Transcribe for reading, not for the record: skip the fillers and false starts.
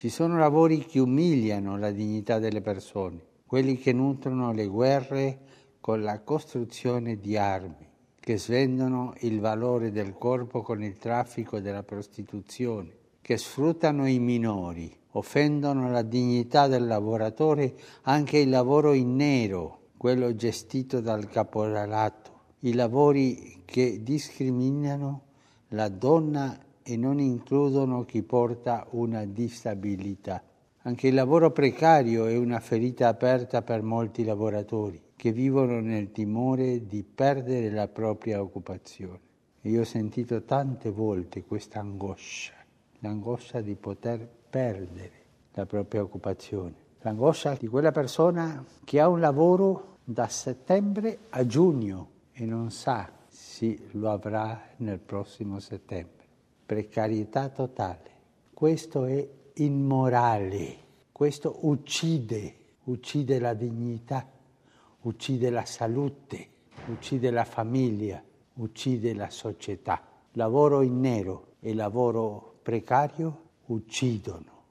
Ci sono lavori che umiliano la dignità delle persone, quelli che nutrono le guerre con la costruzione di armi, che svendono il valore del corpo con il traffico della prostituzione, che sfruttano i minori, offendono la dignità del lavoratore, anche il lavoro in nero, quello gestito dal caporalato, i lavori che discriminano la donna e non includono chi porta una disabilità. Anche il lavoro precario è una ferita aperta per molti lavoratori che vivono nel timore di perdere la propria occupazione. Io ho sentito tante volte questa angoscia, l'angoscia di poter perdere la propria occupazione, l'angoscia di quella persona che ha un lavoro da settembre a giugno e non sa se lo avrà nel prossimo settembre. Precarietà totale. Questo è immorale, questo uccide la dignità, uccide la salute, uccide la famiglia, uccide la società. Lavoro in nero e lavoro precario uccidono.